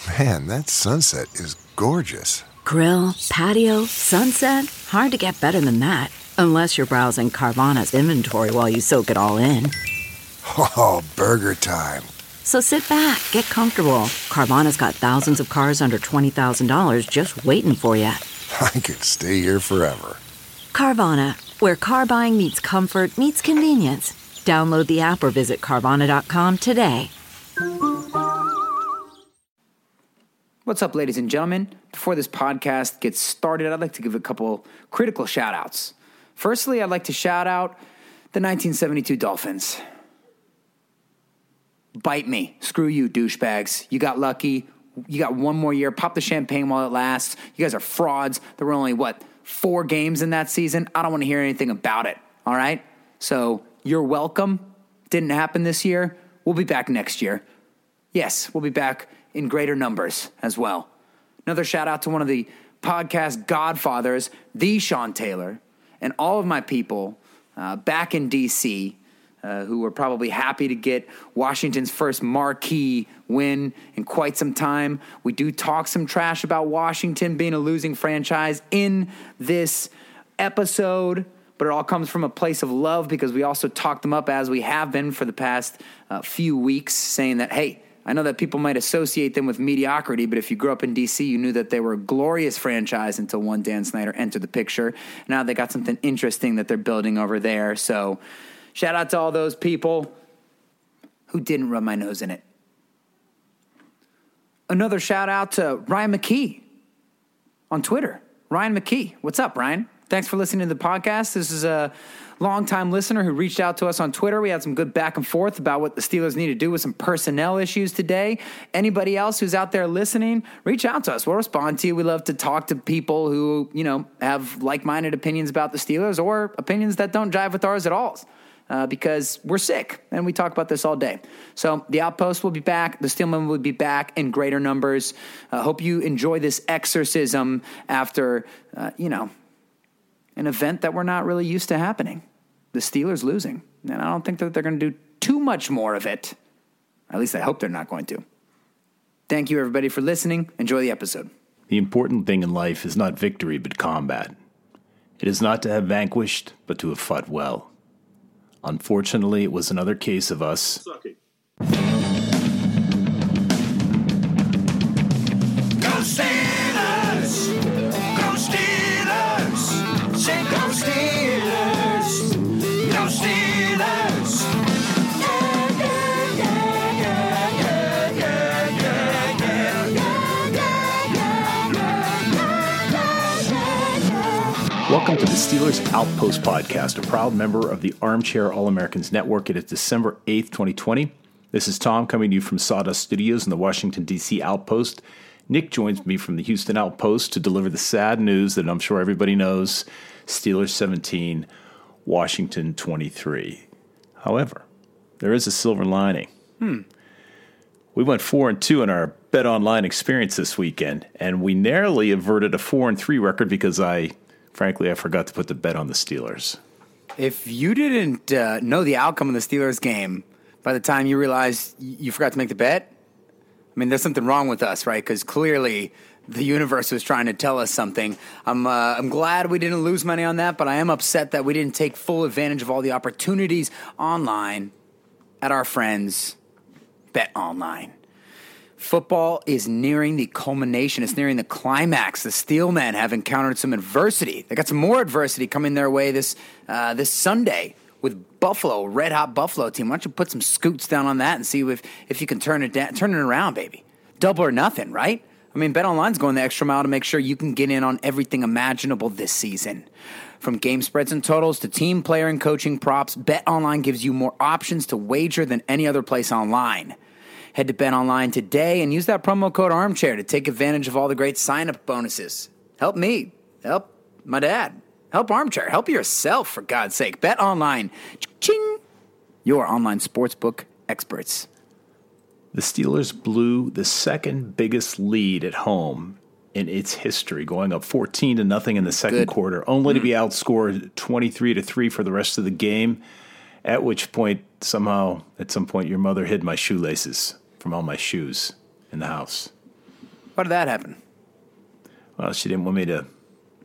Man, that sunset is gorgeous. Grill, patio, sunset. Hard to get better than that. Unless you're browsing Carvana's inventory while you soak it all in. Oh, burger time. So sit back, get comfortable. Carvana's got thousands of cars under $20,000 just waiting for you. I could stay here forever. Carvana, where car buying meets comfort meets convenience. Download the app or visit Carvana.com today. What's up, ladies and gentlemen? Before this podcast gets started, I'd like to give a couple critical shout-outs. Firstly, I'd like to shout out the 1972 Dolphins. Bite me. Screw you, douchebags. You got lucky. You got one more year. Pop the champagne while it lasts. You guys are frauds. There were only, 4 games in that season? I don't want to hear anything about it, all right? So you're welcome. Didn't happen this year. We'll be back next year. Yes, we'll be back in greater numbers as well. Another shout out to one of the podcast godfathers, the Sean Taylor, and all of my people back in D.C., who were probably happy to get Washington's first marquee win in quite some time. We do talk some trash about Washington being a losing franchise in this episode, but it all comes from a place of love because we also talk them up as we have been for the past few weeks, saying that, hey, I know that people might associate them with mediocrity, but if you grew up in D.C., you knew that they were a glorious franchise until one Dan Snyder entered the picture. Now they got something interesting that they're building over there. So shout out to all those people who didn't rub my nose in it. Another shout out to Ryan McKee on Twitter. Ryan McKee. What's up, Ryan? Thanks for listening to the podcast. This is a longtime listener who reached out to us on Twitter. We had some good back and forth about what the Steelers need to do with some personnel issues today. Anybody else who's out there listening, reach out to us. We'll respond to you. We love to talk to people who, have like-minded opinions about the Steelers or opinions that don't jive with ours at all. Because we're sick, and we talk about this all day. So the Outpost will be back. The Steelmen will be back in greater numbers. Hope you enjoy this exorcism after, an event that we're not really used to happening. The Steelers losing. And I don't think that they're going to do too much more of it. At least I hope they're not going to. Thank you, everybody, for listening. Enjoy the episode. The important thing in life is not victory, but combat. It is not to have vanquished, but to have fought well. Unfortunately, it was another case of us sucking. Go Steelers! Go Steelers! Say go Steelers! Go Steelers! Yeah, yeah, yeah, yeah, yeah, yeah, yeah, yeah, yeah. Welcome to the Steelers Outpost Podcast, a proud member of the Armchair All-Americans Network. It is December 8th, 2020. This is Tom coming to you from Sawdust Studios in the Washington, D.C. Outpost. Nick joins me from the Houston Outpost to deliver the sad news that I'm sure everybody knows, Steelers 17, Washington 23. However, there is a silver lining. We went 4-2 in our Bet Online experience this weekend, and we narrowly averted a 4-3 record because I forgot to put the bet on the Steelers. If you didn't know the outcome of the Steelers game by the time you realized you forgot to make the bet, I mean, there's something wrong with us, right? Because clearly the universe was trying to tell us something. I'm glad we didn't lose money on that, but I am upset that we didn't take full advantage of all the opportunities online at our friends Bet Online. Football is nearing the culmination. It's nearing the climax. The Steelmen have encountered some adversity. They got some more adversity coming their way this Sunday with Buffalo, red hot Buffalo team. Why don't you put some scoots down on that and see if you can turn it around, baby? Double or nothing, right? I mean, BetOnline's going the extra mile to make sure you can get in on everything imaginable this season. From game spreads and totals to team, player, and coaching props, BetOnline gives you more options to wager than any other place online. Head to BetOnline today and use that promo code ARMCHAIR to take advantage of all the great sign-up bonuses. Help me. Help my dad. Help Armchair. Help yourself, for God's sake. BetOnline. Ching! Your online sportsbook experts. The Steelers blew the second biggest lead at home in its history, going up 14-0 in the second quarter, only to be outscored 23-3 for the rest of the game, at which point, at some point, your mother hid my shoelaces from all my shoes in the house. Why did that happen? Well, she didn't want me to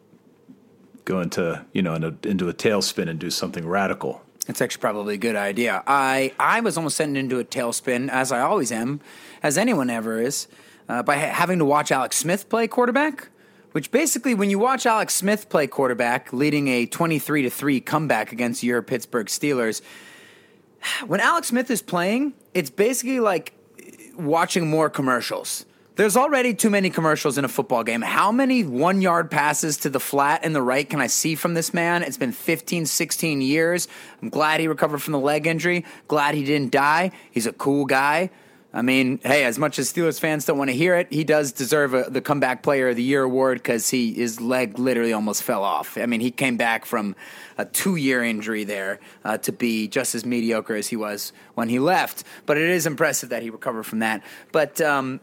go into a tailspin and do something radical. It's actually probably a good idea. I was almost sent into a tailspin, as I always am, as anyone ever is, by having to watch Alex Smith play quarterback, which basically when you watch Alex Smith play quarterback, leading a 23-3 comeback against your Pittsburgh Steelers, when Alex Smith is playing, it's basically like watching more commercials. There's already too many commercials in a football game. How many 1-yard passes to the flat and the right can I see from this man? It's been 15, 16 years. I'm glad he recovered from the leg injury. Glad he didn't die. He's a cool guy. I mean, hey, as much as Steelers fans don't want to hear it, he does deserve the Comeback Player of the Year award because his leg literally almost fell off. I mean, he came back from a 2-year injury there to be just as mediocre as he was when he left. But it is impressive that he recovered from that. But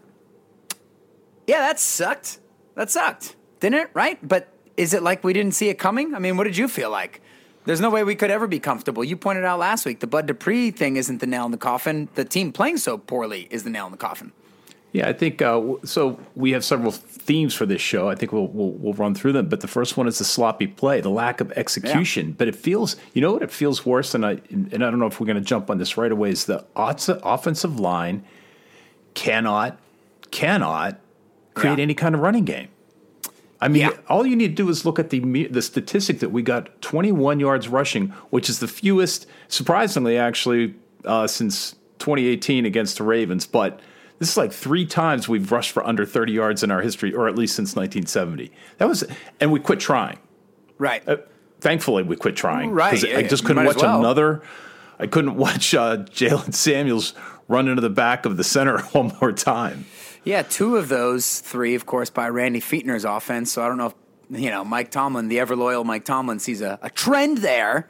yeah, that sucked. That sucked, didn't it? Right? But is it like we didn't see it coming? I mean, what did you feel like? There's no way we could ever be comfortable. You pointed out last week the Bud Dupree thing isn't the nail in the coffin. The team playing so poorly is the nail in the coffin. Yeah, I think so. We have several themes for this show. I think we'll run through them. But the first one is the sloppy play, the lack of execution. Yeah. But it feels, you know what? It feels worse, and I don't know if we're going to jump on this right away. Is the offensive line cannot create any kind of running game. I mean, all you need to do is look at the statistic that we got 21 yards rushing, which is the fewest, surprisingly, actually, since 2018 against the Ravens. But this is like 3 times we've rushed for under 30 yards in our history, or at least since 1970. And we quit trying. Right. Thankfully, we quit trying. Right. Because I just couldn't watch I couldn't watch Jalen Samuels run into the back of the center one more time. Yeah, 2 of those 3, of course, by Randy Fichtner's offense. So I don't know if, Mike Tomlin, the ever-loyal Mike Tomlin, sees a trend there.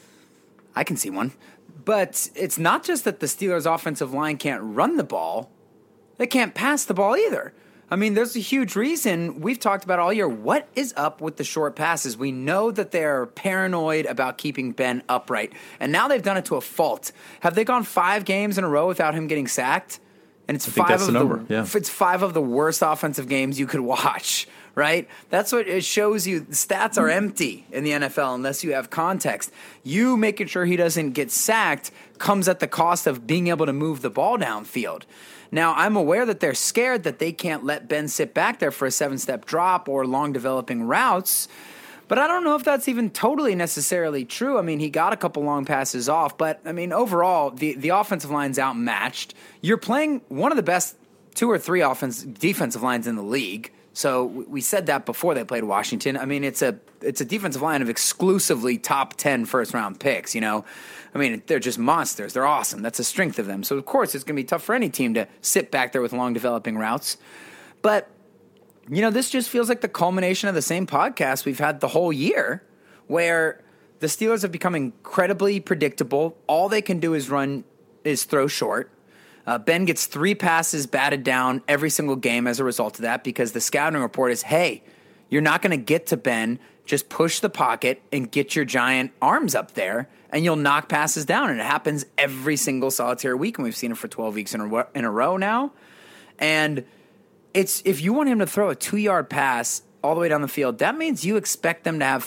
I can see one. But it's not just that the Steelers' offensive line can't run the ball. They can't pass the ball either. I mean, there's a huge reason we've talked about all year. What is up with the short passes? We know that they're paranoid about keeping Ben upright. And now they've done it to a fault. Have they gone 5 games in a row without him getting sacked? And it's 5 of the number. Yeah. It's 5 of the worst offensive games you could watch, right? That's what it shows you. The stats are empty in the NFL unless you have context. You making sure he doesn't get sacked comes at the cost of being able to move the ball downfield. Now, I'm aware that they're scared that they can't let Ben sit back there for a 7-step drop or long developing routes. But I don't know if that's even totally necessarily true. I mean, he got a couple long passes off, but I mean, overall, the offensive line's outmatched. You're playing one of the best 2 or 3 defensive lines in the league. So we said that before they played Washington. I mean, it's a defensive line of exclusively top 10 first-round picks, I mean, they're just monsters. They're awesome. That's a strength of them. So, of course, it's going to be tough for any team to sit back there with long developing routes. But this just feels like the culmination of the same podcast we've had the whole year, where the Steelers have become incredibly predictable. All they can do is throw short. Ben gets 3 passes batted down every single game as a result of that because the scouting report is, hey, you're not going to get to Ben. Just push the pocket and get your giant arms up there, and you'll knock passes down. And it happens every single solitary week, and we've seen it for 12 weeks in a row now. And if you want him to throw a 2-yard pass all the way down the field, that means you expect them to have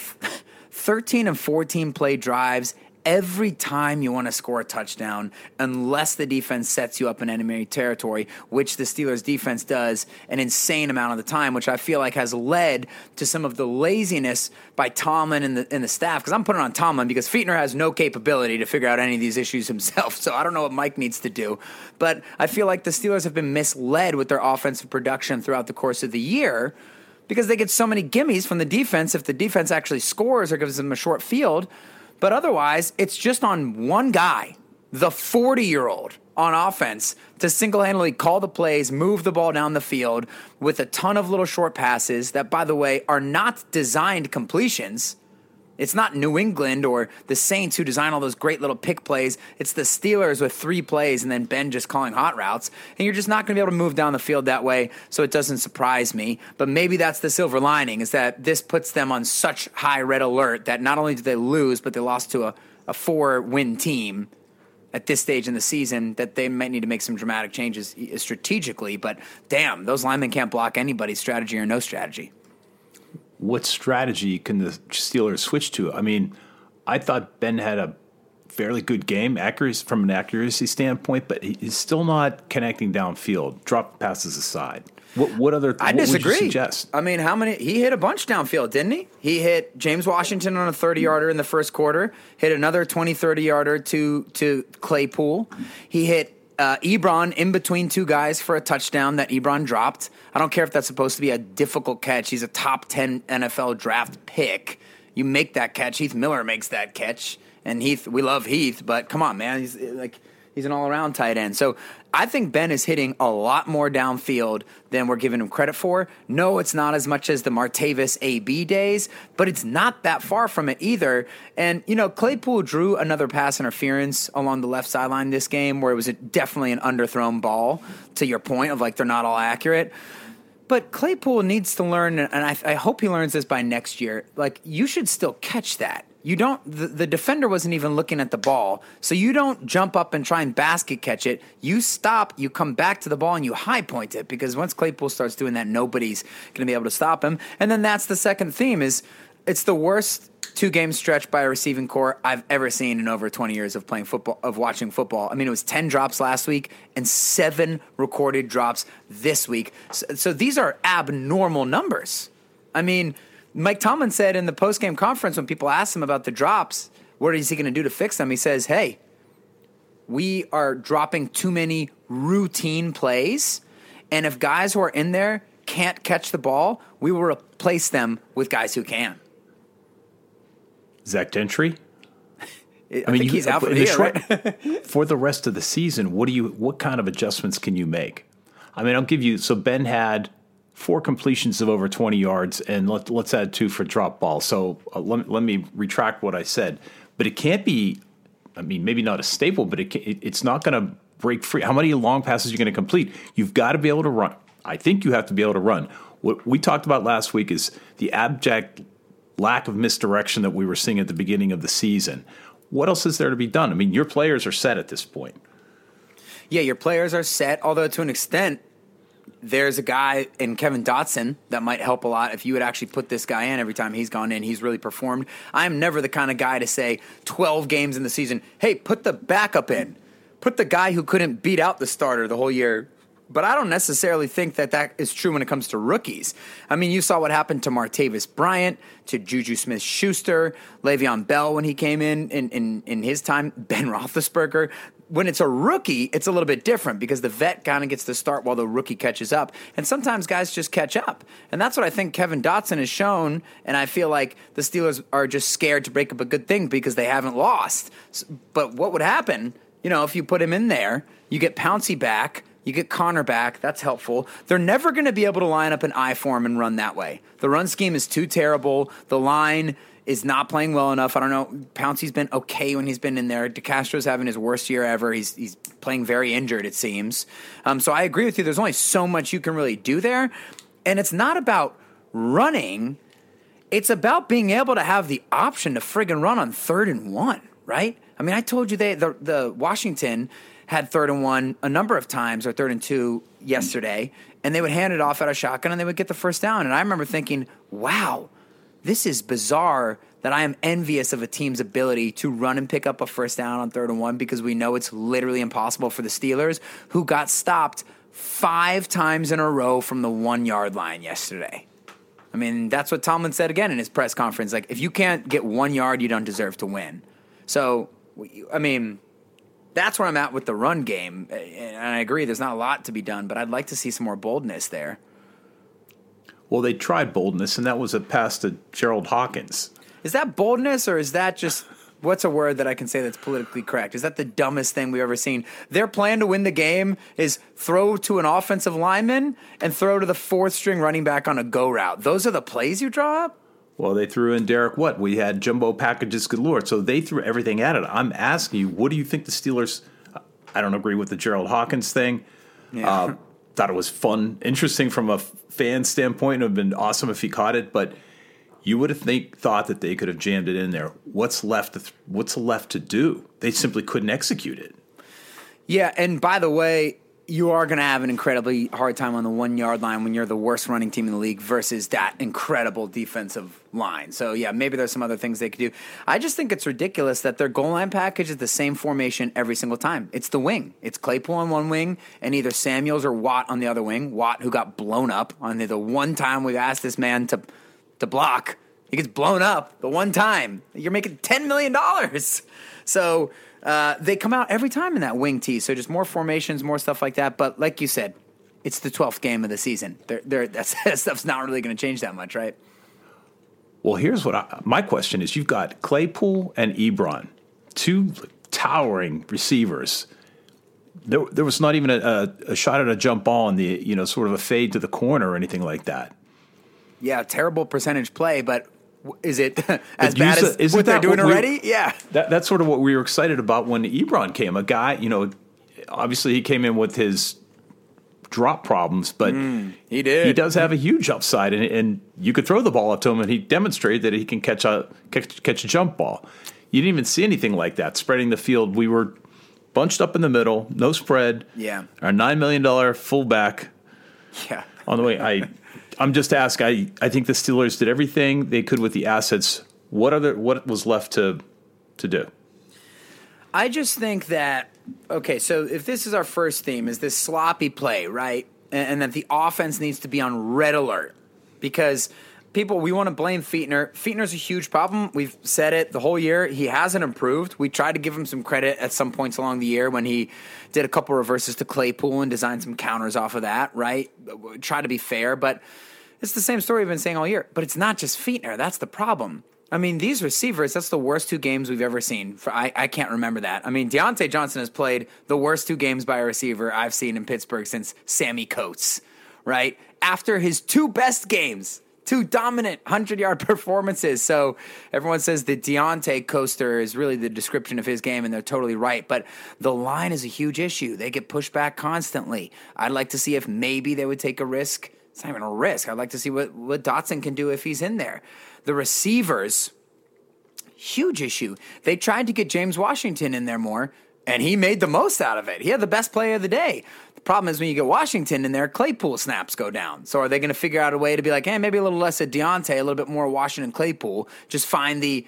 13 and 14 play drives every time you want to score a touchdown, unless the defense sets you up in enemy territory, which the Steelers defense does an insane amount of the time, which I feel like has led to some of the laziness by Tomlin and the staff. Because I'm putting on Tomlin because Fichtner has no capability to figure out any of these issues himself. So I don't know what Mike needs to do. But I feel like the Steelers have been misled with their offensive production throughout the course of the year, because they get so many gimmies from the defense if the defense actually scores or gives them a short field. But otherwise, it's just on one guy, the 40-year-old on offense, to single-handedly call the plays, move the ball down the field with a ton of little short passes that, by the way, are not designed completions. It's not New England or the Saints who design all those great little pick plays. It's the Steelers with 3 plays and then Ben just calling hot routes. And you're just not going to be able to move down the field that way, so it doesn't surprise me. But maybe that's the silver lining, is that this puts them on such high red alert that not only did they lose, but they lost to a 4-win team at this stage in the season that they might need to make some dramatic changes strategically. But damn, those linemen can't block anybody's strategy or no strategy. What strategy can the Steelers switch to? I mean, I thought Ben had a fairly good game, from an accuracy standpoint, but he's still not connecting downfield. Drop passes aside. What other? I what disagree. Would you suggest? I mean, he hit a bunch downfield, didn't he? He hit James Washington on a 30-yarder in the first quarter. Hit another 30-yarder to Claypool. He hit Ebron in between two guys for a touchdown that Ebron dropped. I don't care if that's supposed to be a difficult catch. He's a top 10 NFL draft pick. You make that catch. Heath Miller makes that catch. And Heath, we love Heath, but come on, man. He's an all-around tight end. So I think Ben is hitting a lot more downfield than we're giving him credit for. No, it's not as much as the Martavis AB days, but it's not that far from it either. And, Claypool drew another pass interference along the left sideline this game where it was definitely an underthrown ball, to your point of they're not all accurate. But Claypool needs to learn, and I hope he learns this by next year, you should still catch that. You don't. The defender wasn't even looking at the ball, so you don't jump up and try and basket catch it. You stop, you come back to the ball, and you high point it, because once Claypool starts doing that, nobody's going to be able to stop him. And then that's the second theme is it's the worst 2-game stretch by a receiving core I've ever seen in over 20 years of playing football, of watching football. I mean, it was 10 drops last week and 7 recorded drops this week. So these are abnormal numbers. I mean, Mike Tomlin said in the post-game conference when people asked him about the drops, what is he going to do to fix them? He says, hey, we are dropping too many routine plays, and if guys who are in there can't catch the ball, we will replace them with guys who can. Zach Gentry? I mean, he's out for the year, right? For the rest of the season, what kind of adjustments can you make? I mean, I'll give you, so Ben had 4 completions of over 20 yards, and let's add 2 for drop balls. So let me retract what I said. But it can't be, I mean, maybe not a staple, but it's not going to break free. How many long passes are you going to complete? You've got to be able to run. I think you have to be able to run. What we talked about last week is the abject lack of misdirection that we were seeing at the beginning of the season. What else is there to be done? I mean, your players are set at this point. Yeah, your players are set, although to an extent, there's a guy in Kevin Dotson that might help a lot. If you would actually put this guy in every time he's gone in, he's really performed. I'm never the kind of guy to say 12 games in the season, hey, put the backup in. Put the guy who couldn't beat out the starter the whole year. But I don't necessarily think that is true when it comes to rookies. I mean, you saw what happened to Martavis Bryant, to Juju Smith-Schuster, Le'Veon Bell when he came in his time, Ben Roethlisberger. When it's a rookie, it's a little bit different because the vet kind of gets to start while the rookie catches up. And sometimes guys just catch up. And that's what I think Kevin Dotson has shown. And I feel like the Steelers are just scared to break up a good thing because they haven't lost. But what would happen, if you put him in there, you get Pouncey back, you get Connor back. That's helpful. They're never going to be able to line up an I form and run that way. The run scheme is too terrible. The line is not playing well enough. I don't know. Pouncey's been okay when he's been in there. DeCastro's having his worst year ever. He's playing very injured, it seems. So I agree with you. There's only so much you can really do there. And it's not about running. It's about being able to have the option to friggin' run on 3rd and 1, right? I mean, I told you the Washington had 3rd and 1 a number of times, or 3rd and 2 yesterday, and they would hand it off at a shotgun and they would get the first down. And I remember thinking, wow, this is bizarre that I am envious of a team's ability to run and pick up a first down on 3rd and 1 because we know it's literally impossible for the Steelers, who got stopped 5 times in a row from the 1-yard line yesterday. I mean, that's what Tomlin said again in his press conference. Like, if you can't get 1 yard, you don't deserve to win. So, I mean, that's where I'm at with the run game. And I agree, there's not a lot to be done, but I'd like to see some more boldness there. Well, they tried boldness, and that was a pass to Gerald Hawkins. Is that boldness, or is that just, what's a word that I can say that's politically correct? Is that the dumbest thing we've ever seen? Their plan to win the game is throw to an offensive lineman and throw to the 4th-string running back on a go route. Those are the plays you draw up? Well, they threw in Derek Watt. We had jumbo packages galore. So they threw everything at it. I'm asking you, what do you think the Steelers – I don't agree with the Gerald Hawkins thing. Yeah. Thought it was fun, interesting from a fan standpoint. It would have been awesome if he caught it. But You would have thought that they could have jammed it in there. What's left to do? They simply couldn't execute it. Yeah, and by the way, you are going to have an incredibly hard time on the 1 yard line when you're the worst running team in the league versus that incredible defensive line. So, yeah, maybe there's some other things they could do. I just think it's ridiculous that their goal line package is the same formation every single time. It's the wing. It's Claypool on one wing and either Samuels or Watt on the other wing. Watt, who got blown up on the one time we've asked this man to block. He gets blown up the one time. You're making $10 million. So they come out every time in that wing tee. So just more formations, more stuff like that. But like you said, it's the 12th game of the season. That stuff's not really going to change that much, right? Well, here's my question is: you've got Claypool and Ebron, two towering receivers. There was not even a shot at a jump ball in the sort of a fade to the corner or anything like that. Yeah, terrible percentage play, but is it as bad as what they're doing already? Yeah. That's sort of what we were excited about when Ebron came. A guy, obviously he came in with his drop problems, but he did. He does have a huge upside, and you could throw the ball up to him, and he demonstrated that he can catch a jump ball. You didn't even see anything like that spreading the field. We were bunched up in the middle, no spread. Yeah. Our $9 million fullback. Yeah. On the way, I'm just asking. I think the Steelers did everything they could with the assets. What was left to do? I just think that, okay, so if this is our first theme, is this sloppy play, right? And that the offense needs to be on red alert because we want to blame Fichtner. Fichtner's a huge problem. We've said it the whole year. He hasn't improved. We tried to give him some credit at some points along the year when he did a couple reverses to Claypool and designed some counters off of that, right? Try to be fair, but it's the same story we've been saying all year. But it's not just Fichtner. That's the problem. I mean, these receivers, that's the worst 2 games we've ever seen. I can't remember that. I mean, Deontay Johnson has played the worst 2 games by a receiver I've seen in Pittsburgh since Sammy Coates, right? After his 2 best games, 2 dominant 100-yard performances. So everyone says the Deontay coaster is really the description of his game, and they're totally right. But the line is a huge issue. They get pushed back constantly. I'd like to see if maybe they would take a risk. It's not even a risk. I'd like to see what Dotson can do if he's in there. The receivers, huge issue. They tried to get James Washington in there more, and he made the most out of it. He had the best play of the day. The problem is when you get Washington in there, Claypool snaps go down. So are they going to figure out a way to be like, hey, maybe a little less of Deontay, a little bit more Washington Claypool, just find the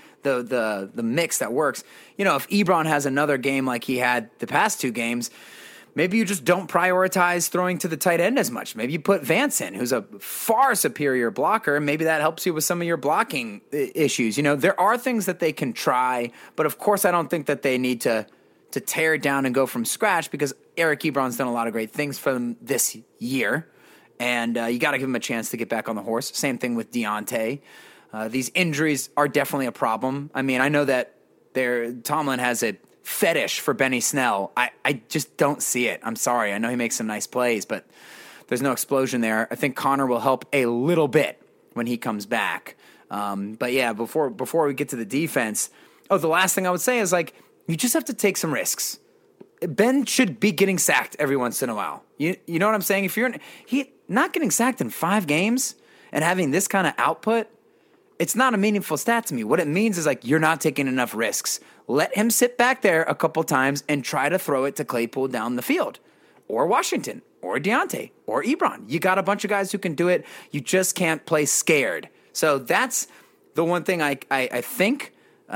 mix that works. If Ebron has another game like he had the past 2 games, maybe you just don't prioritize throwing to the tight end as much. Maybe you put Vance in, who's a far superior blocker, and maybe that helps you with some of your blocking issues. There are things that they can try, but of course I don't think that they need to tear it down and go from scratch because Eric Ebron's done a lot of great things for them this year, and you got to give him a chance to get back on the horse. Same thing with Deontay. These injuries are definitely a problem. I mean, I know that Tomlin has a fetish for Benny Snell. I just don't see it. I'm sorry. I know he makes some nice plays, but there's no explosion there. I think Connor will help a little bit when he comes back. But yeah, before we get to the defense, the last thing I would say is you just have to take some risks. Ben should be getting sacked every once in a while. You know what I'm saying? If he not getting sacked in 5 games and having this kind of output, it's not a meaningful stat to me. What it means is you're not taking enough risks. Let him sit back there a couple times and try to throw it to Claypool down the field, or Washington, or Deontay, or Ebron. You got a bunch of guys who can do it. You just can't play scared. So that's the one thing I think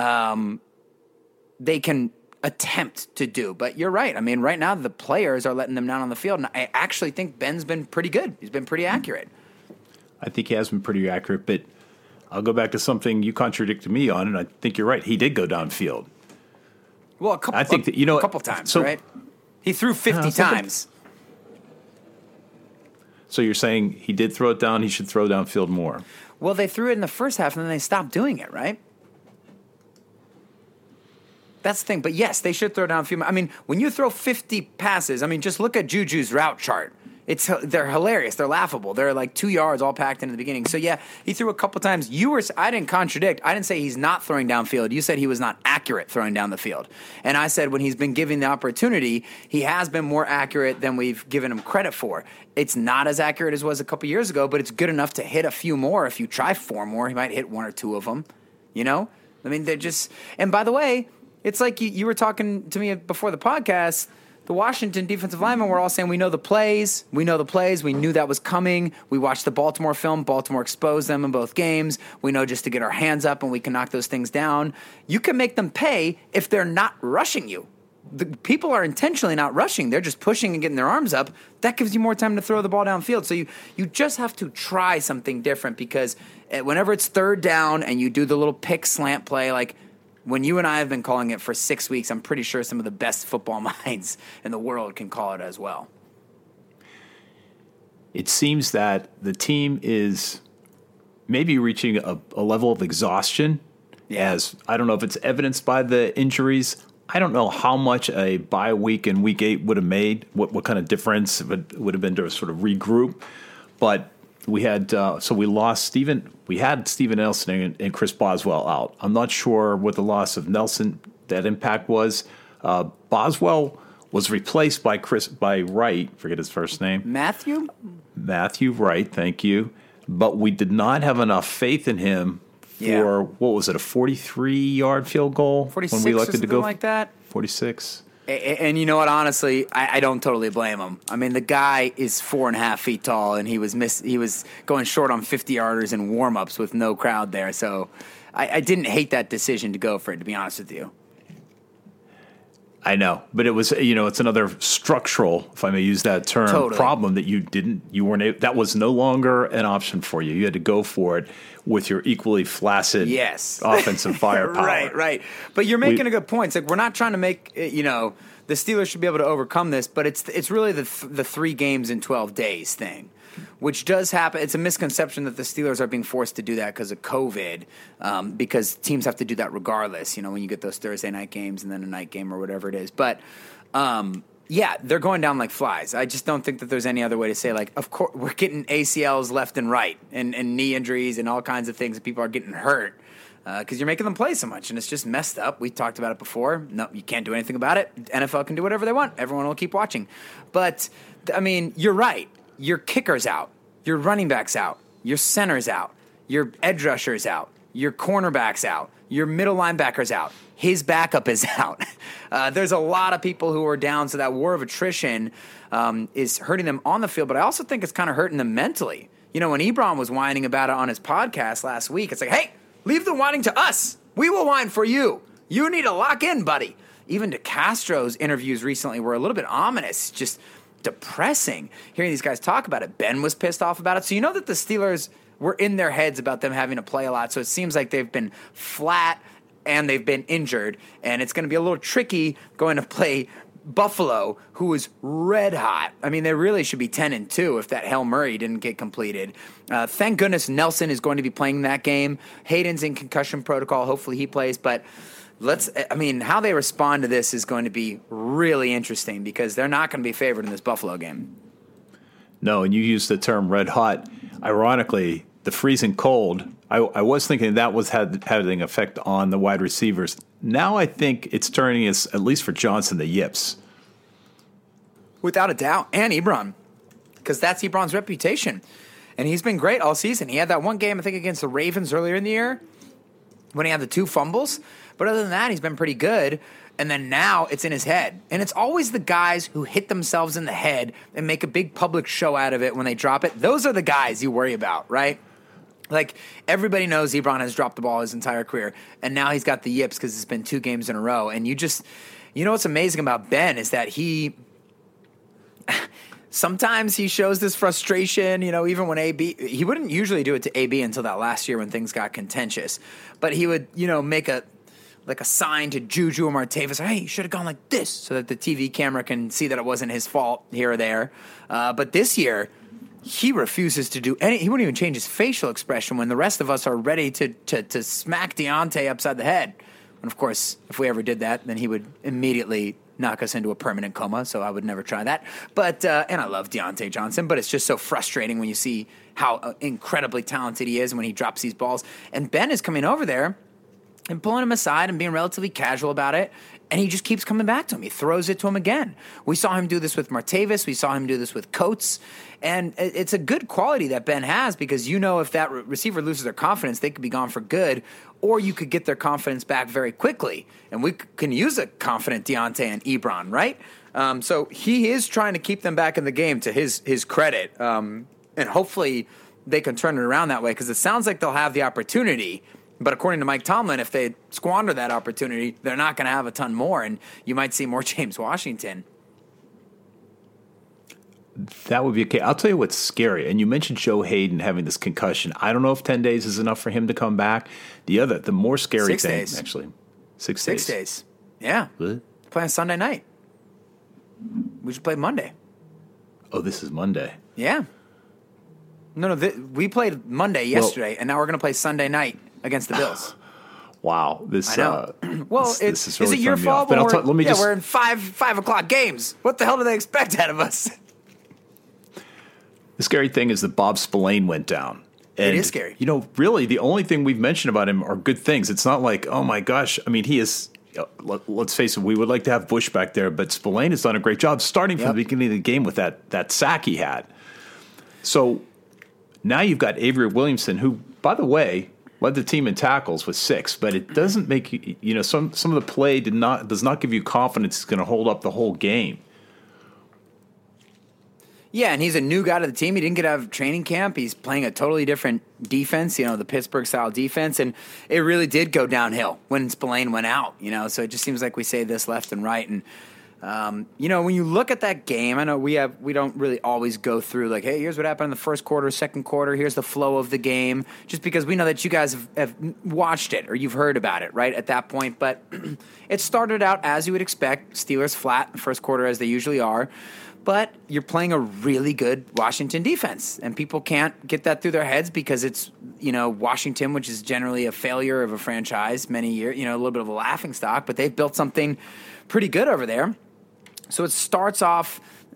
they can attempt to do. But you're right. I mean, right now the players are letting them down on the field, and I actually think Ben's been pretty good. He's been pretty accurate. I think he has been pretty accurate, but I'll go back to something you contradicted me on, and I think you're right. He did go downfield. Well, a couple times, right? He threw 50 times. So you're saying he did throw it down, he should throw downfield more. Well, they threw it in the first half, and then they stopped doing it, right? That's the thing. But yes, they should throw downfield. I mean, when you throw 50 passes, just look at Juju's route chart. They're hilarious. They're laughable. They're like 2 yards all packed into the beginning. So, yeah, he threw a couple times. I didn't contradict. I didn't say he's not throwing downfield. You said he was not accurate throwing down the field. And I said when he's been given the opportunity, he has been more accurate than we've given him credit for. It's not as accurate as it was a couple years ago, but it's good enough to hit a few more. If you try 4 more, he might hit 1 or 2 of them. You know? I mean, they're just – and by the way, it's like you were talking to me before the podcast – the Washington defensive linemen were all saying, we know the plays. We know the plays. We knew that was coming. We watched the Baltimore film. Baltimore exposed them in both games. We know just to get our hands up and we can knock those things down. You can make them pay if they're not rushing you. The people are intentionally not rushing. They're just pushing and getting their arms up. That gives you more time to throw the ball downfield. So you just have to try something different because whenever it's third down and you do the little pick slant play, like – when you and I have been calling it for 6 weeks, I'm pretty sure some of the best football minds in the world can call it as well. It seems that the team is maybe reaching a level of exhaustion. As I don't know if it's evidenced by the injuries. I don't know how much a bye week in week 8 would have made, what kind of difference it would have been to sort of regroup. But we had we lost Steven. We had Steven Nelson and Chris Boswell out. I'm not sure what the loss of Nelson, that impact was. Boswell was replaced by Wright. Forget his first name. Matthew Wright. Thank you. But we did not have enough faith in him for what was it, a 43-yard field goal 46 when we elected or to go like that. 46. And you know what? Honestly, I don't totally blame him. I mean, the guy is 4.5 feet tall, and he was going short on 50-yarders in warm-ups with no crowd there. So I didn't hate that decision to go for it, to be honest with you. I know, but it was, it's another structural, if I may use that term, problem that you weren't able, that was no longer an option for you. You had to go for it with your equally flaccid offensive firepower. Right. But you're making a good point. It's like we're not trying to make, the Steelers should be able to overcome this, but it's really the 3 games in 12 days thing. Which does happen. It's a misconception that the Steelers are being forced to do that because of COVID, because teams have to do that regardless, when you get those Thursday night games and then a night game or whatever it is. But, they're going down like flies. I just don't think that there's any other way to say, like, of course, we're getting ACLs left and right and knee injuries and all kinds of things, and people are getting hurt because you're making them play so much, and it's just messed up. We talked about it before. No, you can't do anything about it. NFL can do whatever they want. Everyone will keep watching. But, I mean, you're right. Your kicker's out, your running back's out, your center's out, your edge rusher's out, your cornerback's out, your middle linebacker's out, his backup is out. There's a lot of people who are down, so that war of attrition is hurting them on the field, but I also think it's kind of hurting them mentally. When Ebron was whining about it on his podcast last week, it's like, hey, leave the whining to us. We will whine for you. You need to lock in, buddy. Even DeCastro's interviews recently were a little bit ominous, just depressing hearing these guys talk about it. Ben was pissed off about it. So that the Steelers were in their heads about them having to play a lot. So it seems like they've been flat and they've been injured. And it's going to be a little tricky going to play Buffalo, who is red hot. I mean, they really should be 10-2 if that Hail Murray didn't get completed. Thank goodness Nelson is going to be playing that game. Hayden's in concussion protocol. Hopefully he plays. But how they respond to this is going to be really interesting because they're not going to be favored in this Buffalo game. No, and you used the term red hot. Ironically, the freezing cold, I was thinking that was having an effect on the wide receivers. Now I think it's turning us, at least for Johnson, the yips. Without a doubt. And Ebron, because that's Ebron's reputation. And he's been great all season. He had that one game, I think, against the Ravens earlier in the year when he had the 2 fumbles. But other than that, he's been pretty good. And then now it's in his head. And it's always the guys who hit themselves in the head and make a big public show out of it when they drop it. Those are the guys you worry about, right? Like, everybody knows Ebron has dropped the ball his entire career. And now he's got the yips because it's been 2 games in a row. And what's amazing about Ben is that sometimes he shows this frustration, even when he wouldn't usually do it to AB until that last year when things got contentious. But he would, make a sign to Juju or Martavis, hey, you should have gone like this so that the TV camera can see that it wasn't his fault here or there. But this year, he refuses to do he wouldn't even change his facial expression when the rest of us are ready to smack Deontay upside the head. And, of course, if we ever did that, then he would immediately knock us into a permanent coma, so I would never try that. But and I love Deontay Johnson, but it's just so frustrating when you see how incredibly talented he is when he drops these balls. And Ben is coming over there and pulling him aside and being relatively casual about it, and he just keeps coming back to him. He throws it to him again. We saw him do this with Martavis. We saw him do this with Coates. And it's a good quality that Ben has, because if that receiver loses their confidence, they could be gone for good, or you could get their confidence back very quickly. And we can use a confident Deontay and Ebron, right? So he is trying to keep them back in the game, to his credit. And hopefully they can turn it around that way, because it sounds like they'll have the opportunity. But according to Mike Tomlin, if they squander that opportunity, they're not going to have a ton more, and you might see more James Washington. That would be okay. I'll tell you what's scary. And you mentioned Joe Hayden having this concussion. I don't know if 10 days is enough for him to come back. The more scary 6 thing, days. actually. 6 days. 6 days. Yeah. What? Playing Sunday night. We should play Monday. Oh, this is Monday. Yeah. No, we played Monday yesterday, and now we're going to play Sunday night against the Bills. Wow. I know. Well, this is really it your throwing me off. fault? But We're in 5 o'clock games. What the hell do they expect out of us? The scary thing is that Bob Spillane went down. And, it is scary. Really, the only thing we've mentioned about him are good things. It's not like, oh my gosh. I mean, he is. Let's face it. We would like to have Bush back there, but Spillane has done a great job starting from the beginning of the game with that sack he had. So now you've got Avery Williamson, who, by the way, led the team in tackles with 6, but it doesn't make you. Some of the play does not give you confidence it's going to hold up the whole game. Yeah, and he's a new guy to the team. He didn't get out of training camp. He's playing a totally different defense, the Pittsburgh-style defense, and it really did go downhill when Spillane went out, So it just seems like we say this left and right. And, when you look at that game, I know we don't really always go through like, hey, here's what happened in the first quarter, second quarter, here's the flow of the game, just because we know that you guys have watched it or you've heard about it, right, at that point. But it started out as you would expect, Steelers flat in the first quarter as they usually are. But you're playing a really good Washington defense, and people can't get that through their heads because it's, Washington, which is generally a failure of a franchise many years, a little bit of a laughingstock, but they've built something pretty good over there. So it starts off,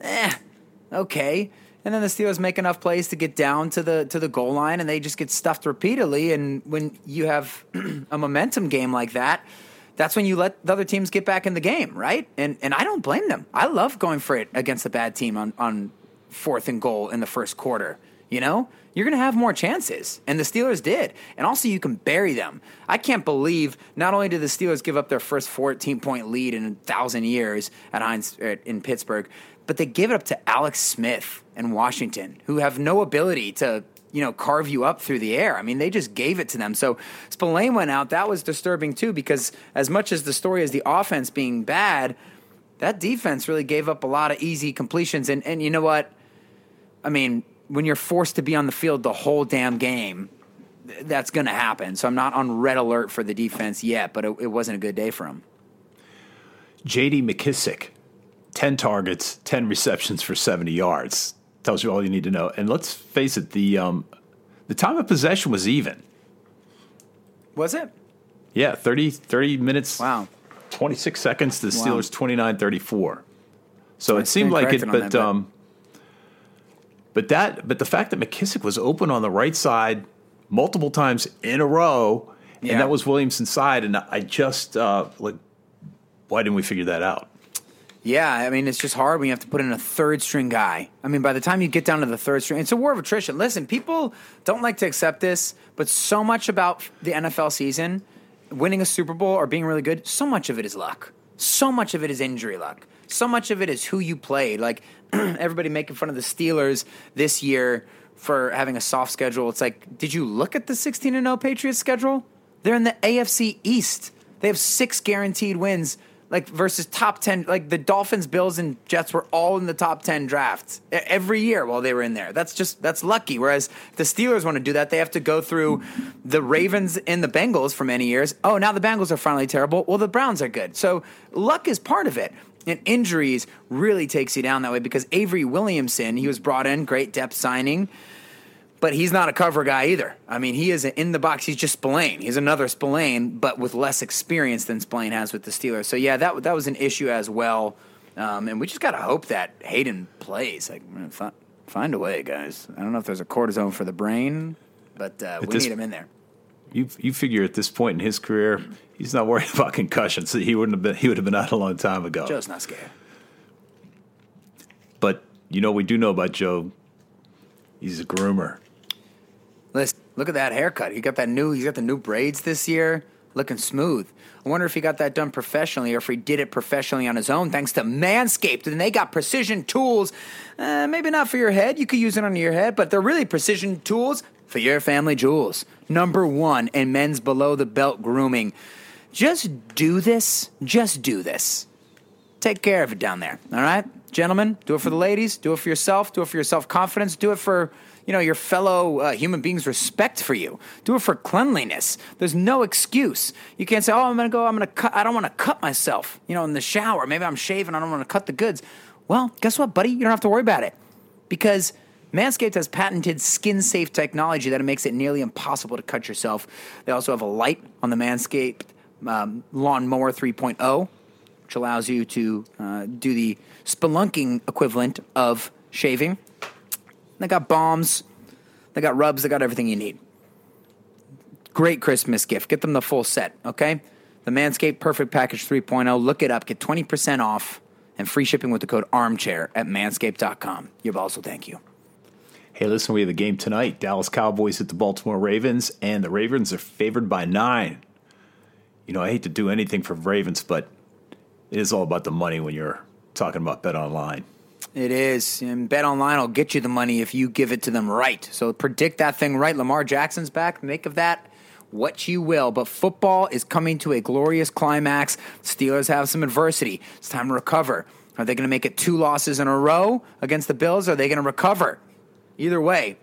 okay, and then the Steelers make enough plays to get down to the goal line, and they just get stuffed repeatedly. And when you have a momentum game like that, that's when you let the other teams get back in the game, right? And I don't blame them. I love going for it against a bad team on 4th and goal in the first quarter. You're going to have more chances, and the Steelers did. And also, you can bury them. I can't believe not only did the Steelers give up their first 14-point lead in 1,000 years in Pittsburgh, but they gave it up to Alex Smith and Washington, who have no ability to carve you up through the air. I mean, they just gave it to them. So Spillane went out. That was disturbing too, because as much as the story is the offense being bad, that defense really gave up a lot of easy completions. And you know what? I mean, when you're forced to be on the field the whole damn game, that's going to happen. So I'm not on red alert for the defense yet, but it wasn't a good day for him. J.D. McKissick, 10 targets, 10 receptions for 70 yards. Tells you all you need to know. And let's face it, the time of possession was even. Was it? Yeah, 30 minutes. Wow. 26 seconds to the Steelers 29-34. So it seemed like it, but the fact that McKissick was open on the right side multiple times in a row, and that was Williamson's side, and I just why didn't we figure that out? Yeah, I mean, it's just hard when you have to put in a third-string guy. I mean, by the time you get down to the third string, it's a war of attrition. Listen, people don't like to accept this, but so much about the NFL season, winning a Super Bowl or being really good, so much of it is luck. So much of it is injury luck. So much of it is who you played. Like, everybody making fun of the Steelers this year for having a soft schedule. It's like, did you look at the 16-0 Patriots schedule? They're in the AFC East. They have 6 guaranteed wins. Like versus top 10, like the Dolphins, Bills, and Jets were all in the top 10 drafts every year while they were in there. That's lucky. Whereas if the Steelers want to do that, they have to go through the Ravens and the Bengals for many years. Oh, now the Bengals are finally terrible. Well, the Browns are good. So luck is part of it. And injuries really takes you down that way because Avery Williamson, he was brought in, great depth signing. But he's not a cover guy either. I mean, he is in the box. He's just Spillane. He's another Spillane, but with less experience than Spillane has with the Steelers. So, yeah, that was an issue as well. And we just got to hope that Hayden plays. Like, find a way, guys. I don't know if there's a cortisone for the brain, but we need him in there. You figure at this point in his career, he's not worried about concussions. So he would have been out a long time ago. Joe's not scared. But we do know about Joe. He's a groomer. Listen, look at that haircut. He's got the new braids this year, looking smooth. I wonder if he got that done professionally or if he did it professionally on his own, thanks to Manscaped. And they got precision tools. Maybe not for your head. You could use it on your head, but they're really precision tools for your family jewels. Number 1 in men's below-the-belt grooming. Just do this. Just do this. Take care of it down there, all right? Gentlemen, do it for the ladies. Do it for yourself. Do it for your self-confidence. Do it for your fellow human beings' respect for you. Do it for cleanliness. There's no excuse. You can't say, I'm going to cut. I don't want to cut myself, in the shower. Maybe I'm shaving. I don't want to cut the goods. Well, guess what, buddy? You don't have to worry about it because Manscaped has patented skin-safe technology that makes it nearly impossible to cut yourself. They also have a light on the Manscaped Lawnmower 3.0, which allows you to do the spelunking equivalent of shaving. They got bombs, they got rubs, they got everything you need. Great Christmas gift. Get them the full set, okay? The Manscaped Perfect Package 3.0. Look it up. Get 20% off and free shipping with the code ARMCHAIR at manscaped.com. Your boss will thank you. Hey, listen, we have a game tonight. Dallas Cowboys at the Baltimore Ravens, and the Ravens are favored by 9. I hate to do anything for Ravens, but it is all about the money when you're talking about BetOnline. It is. And BetOnline will get you the money if you give it to them right. So predict that thing right. Lamar Jackson's back. Make of that what you will. But football is coming to a glorious climax. Steelers have some adversity. It's time to recover. Are they going to make it 2 losses in a row against the Bills? Or are they going to recover? Either way,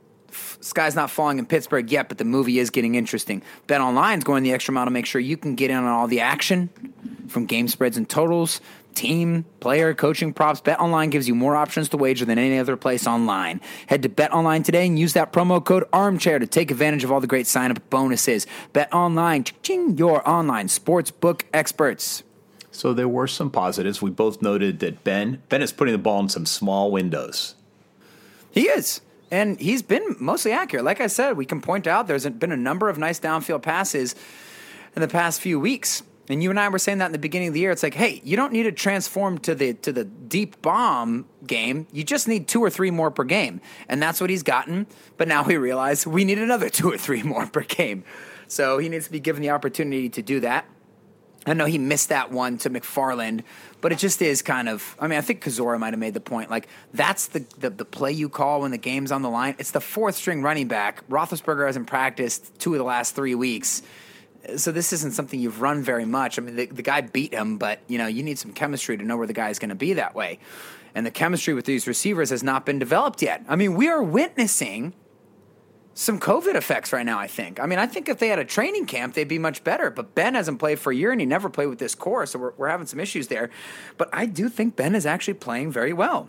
sky's not falling in Pittsburgh yet, but the movie is getting interesting. BetOnline's going the extra mile to make sure you can get in on all the action, from game spreads and totals, team, player, coaching props. BetOnline gives you more options to wager than any other place online. Head to BetOnline today and use that promo code ARMCHAIR to take advantage of all the great sign-up bonuses. BetOnline, your online sportsbook experts. So there were some positives. We both noted that Ben is putting the ball in some small windows. He is. And he's been mostly accurate. Like I said, we can point out there's been a number of nice downfield passes in the past few weeks. And you and I were saying that in the beginning of the year. It's like, hey, you don't need to transform to the deep bomb game. You just need 2 or 3 more per game. And that's what he's gotten. But now we realize we need another 2 or 3 more per game. So he needs to be given the opportunity to do that. I know he missed that one to McFarland, but it just is kind of, I think Kozora might have made the point. Like, that's the play you call when the game's on the line. It's the 4th-string running back. Roethlisberger hasn't practiced 2 of the last 3 weeks. So this isn't something you've run very much. The guy beat him, but, you need some chemistry to know where the guy's going to be that way. And the chemistry with these receivers has not been developed yet. We are witnessing some COVID effects right now, I think. I think if they had a training camp, they'd be much better. But Ben hasn't played for a year, and he never played with this core, so we're having some issues there. But I do think Ben is actually playing very well.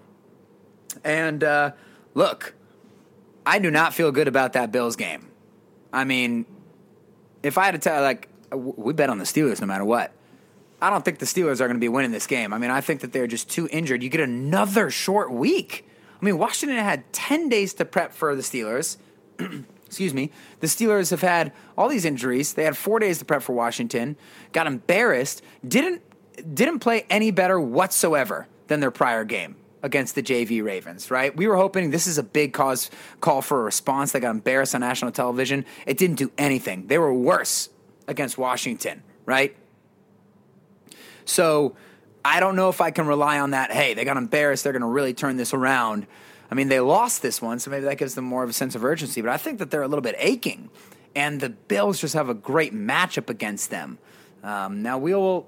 And, look, I do not feel good about that Bills game. If I had to tell, we bet on the Steelers no matter what. I don't think the Steelers are going to be winning this game. I think that they're just too injured. You get another short week. Washington had 10 days to prep for the Steelers. Excuse me. The Steelers have had all these injuries. They had 4 days to prep for Washington. Got embarrassed. Didn't play any better whatsoever than their prior game against the JV Ravens, right? We were hoping this is a big call for a response. They got embarrassed on national television. It didn't do anything. They were worse against Washington, right? So I don't know if I can rely on that. Hey, they got embarrassed. They're going to really turn this around. They lost this one, so maybe that gives them more of a sense of urgency. But I think that they're a little bit aching, and the Bills just have a great matchup against them. Now we'll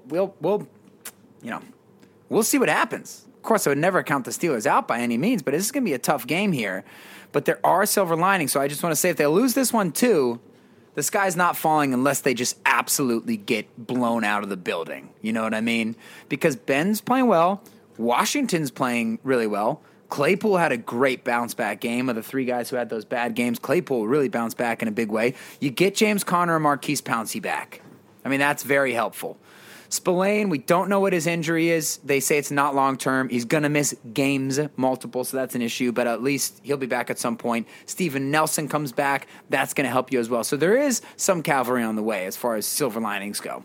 see what happens. Of course, I would never count the Steelers out by any means, but this is going to be a tough game here. But there are silver linings, so I just want to say if they lose this one too, the sky's not falling unless they just absolutely get blown out of the building. You know what I mean? Because Ben's playing well, Washington's playing really well. Claypool had a great bounce-back game. Of the three guys who had those bad games, Claypool really bounced back in a big way. You get James Conner and Marquise Pouncey back. I mean, that's very helpful. Spillane, we don't know what his injury is. They say it's not long-term. He's going to miss games, multiple, so that's an issue, but at least he'll be back at some point. Steven Nelson comes back. That's going to help you as well. So there is some cavalry on the way as far as silver linings go.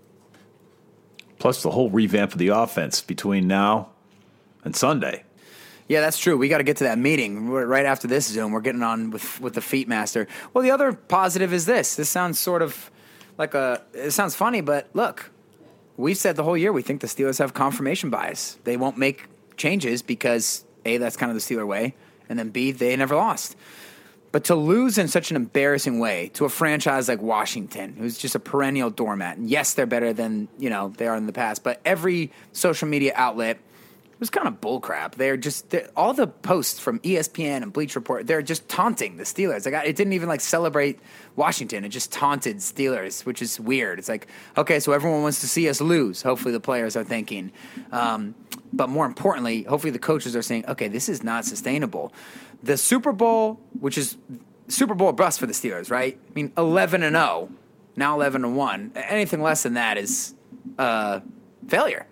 Plus the whole revamp of the offense between now and Sunday. Yeah, that's true. We got to get to that meeting right after this Zoom. We're getting on with the Feet Master. Well, the other positive is this. This sounds sort of like it sounds funny, but look, we've said the whole year we think the Steelers have confirmation bias. They won't make changes because, A, that's kind of the Steeler way, and then B, they never lost. But to lose in such an embarrassing way to a franchise like Washington, who's just a perennial doormat, and yes, they're better than they are in the past, but every social media outlet was kind of bullcrap. All the posts from ESPN and Bleacher Report, they're just taunting the Steelers. It didn't even celebrate Washington. It just taunted Steelers, which is weird. It's like, okay, so everyone wants to see us lose. Hopefully the players are thinking. But more importantly, hopefully the coaches are saying, okay, this is not sustainable. The Super Bowl, which is Super Bowl bust for the Steelers, right? I mean, 11-0, now 11-1. Anything less than that is failure,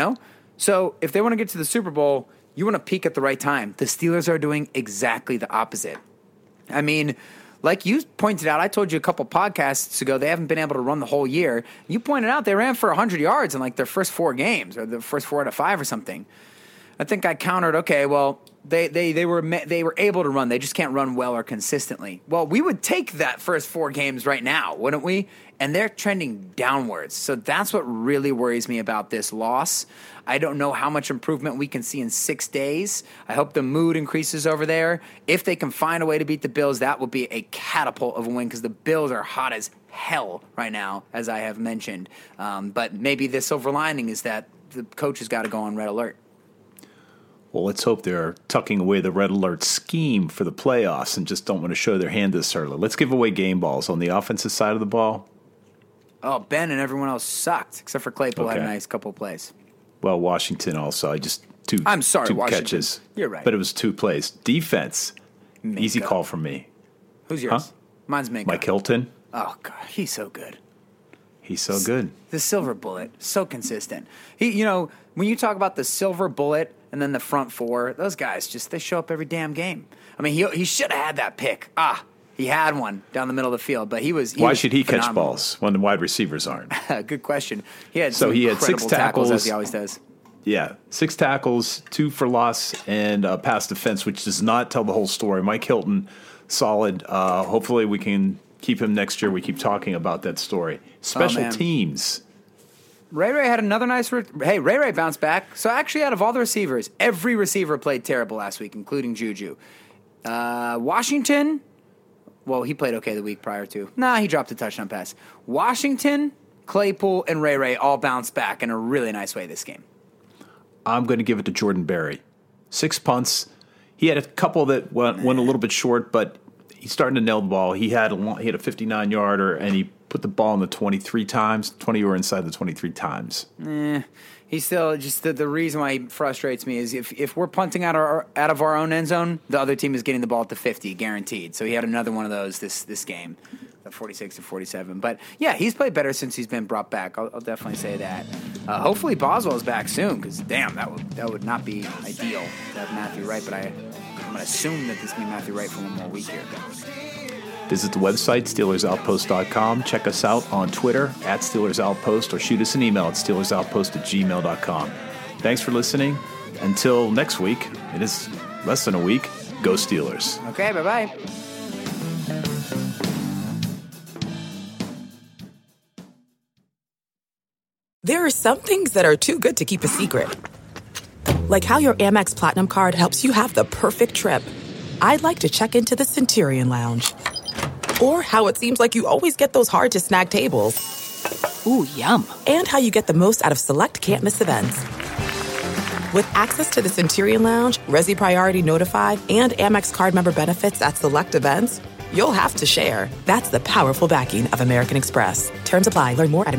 So if they want to get to the Super Bowl, you want to peak at the right time. The Steelers are doing exactly the opposite. I mean, like you pointed out, I told you a couple podcasts ago, they haven't been able to run the whole year. You pointed out they ran for 100 yards in their first 4 games, or the first 4 out of 5 or something. I think I countered, okay, well, they were able to run. They just can't run well or consistently. Well, we would take that first 4 games right now, wouldn't we? And they're trending downwards. So that's what really worries me about this loss. I don't know how much improvement we can see in 6 days. I hope the mood increases over there. If they can find a way to beat the Bills, that will be a catapult of a win because the Bills are hot as hell right now, as I have mentioned. But maybe the silver lining is that the coach has got to go on red alert. Well, let's hope they're tucking away the red alert scheme for the playoffs and just don't want to show their hand this early. Let's give away game balls on the offensive side of the ball. Oh, Ben and everyone else sucked, except for Claypool had a nice couple of plays. Well, Washington also. Two Washington. catches. You're right. But it was 2 plays. Defense, Minka. easy call from me. Who's yours? Huh? Mine's Minka. Mike Hilton. Oh, God, he's so good. He's so good. The silver bullet, so consistent. When you talk about the silver bullet and then the front 4, those guys they show up every damn game. I mean, he should have had that pick. He had one down the middle of the field, but Why should he catch balls when the wide receivers aren't? Good question. He had 6 tackles, as he always does. Yeah, 6 tackles, 2 for loss, and pass defense, which does not tell the whole story. Mike Hilton, solid. Hopefully we can keep him next year. We keep talking about that story. Special teams. Ray had another nice. Ray bounced back. So actually, out of all the receivers, every receiver played terrible last week, including Juju. Washington. Well, he played okay the week prior to. He dropped a touchdown pass. Washington, Claypool, and Ray all bounced back in a really nice way this game. I'm going to give it to Jordan Berry. 6 punts. He had a couple that went a little bit short, but he's starting to nail the ball. He had a 59-yarder, and he put the ball in the 23 times. 20 were inside the 23 times. He's still just the reason why he frustrates me is if we're punting out of our own end zone, the other team is getting the ball at the 50, guaranteed. So he had another one of those this game, the 46-47. But yeah, he's played better since he's been brought back. I'll definitely say that. Hopefully Boswell's back soon because damn, that would not be ideal to have Matthew Wright. But I'm going to assume that this will be Matthew Wright for one more week here. Visit the website, SteelersOutpost.com. Check us out on Twitter, @SteelersOutpost, or shoot us an email at SteelersOutpost@gmail.com. Thanks for listening. Until next week, it is less than a week, go Steelers. Okay, bye-bye. There are some things that are too good to keep a secret. Like how your Amex Platinum card helps you have the perfect trip. I'd like to check into the Centurion Lounge. Or how it seems like you always get those hard-to-snag tables. Ooh, yum. And how you get the most out of select can't-miss events. With access to the Centurion Lounge, Resi Priority Notified, and Amex card member benefits at select events, you'll have to share. That's the powerful backing of American Express. Terms apply. Learn more at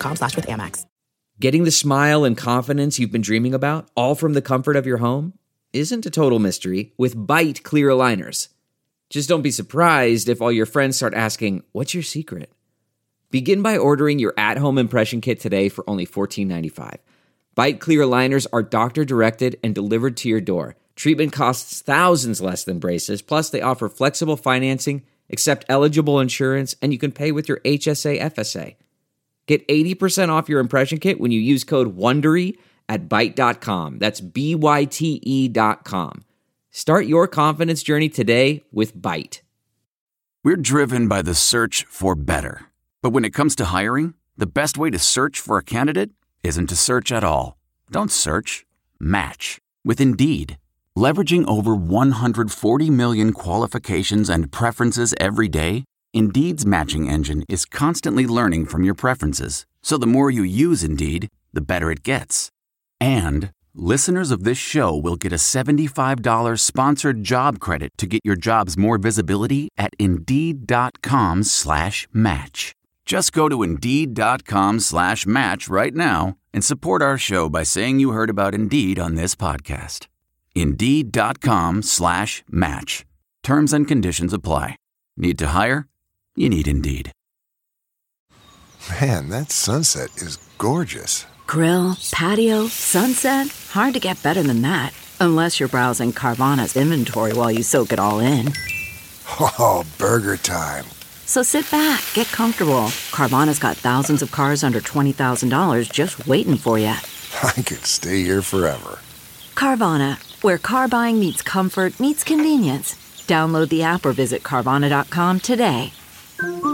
americanexpress.com/withAmex. Getting the smile and confidence you've been dreaming about, all from the comfort of your home? isn't a total mystery with Byte clear aligners. Just don't be surprised if all your friends start asking, "What's your secret?" Begin by ordering your at-home impression kit today for only $14.95. Byte clear aligners are doctor-directed and delivered to your door. Treatment costs thousands less than braces, plus they offer flexible financing, accept eligible insurance, and you can pay with your HSA FSA. Get 80% off your impression kit when you use code WONDERY at Byte.com. That's BYTE.com. Start your confidence journey today with Byte. We're driven by the search for better. But when it comes to hiring, the best way to search for a candidate isn't to search at all. Don't search. Match with Indeed. Leveraging over 140 million qualifications and preferences every day, Indeed's matching engine is constantly learning from your preferences. So the more you use Indeed, the better it gets. And listeners of this show will get a $75 sponsored job credit to get your jobs more visibility at Indeed.com/match. Just go to Indeed.com/match right now and support our show by saying you heard about Indeed on this podcast. Indeed.com/match. Terms and conditions apply. Need to hire? You need Indeed. Man, that sunset is gorgeous. Grill, patio, sunset. Hard to get better than that. Unless you're browsing Carvana's inventory while you soak it all in. Oh, burger time. So sit back, get comfortable. Carvana's got thousands of cars under $20,000 just waiting for you. I could stay here forever. Carvana, where car buying meets comfort meets convenience. Download the app or visit Carvana.com today.